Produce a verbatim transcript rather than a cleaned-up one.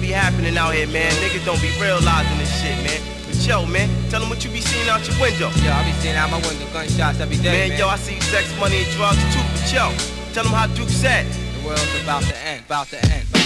be happening out here, man. Niggas don't be realizing this shit, man. But yo, man, tell them what you be seeing out your window. Yo, I be seeing out my window gunshots every day, man. Man, yo, I see sex, money, and drugs too. But yo, tell them how Duke said. The world's about to end, about to end.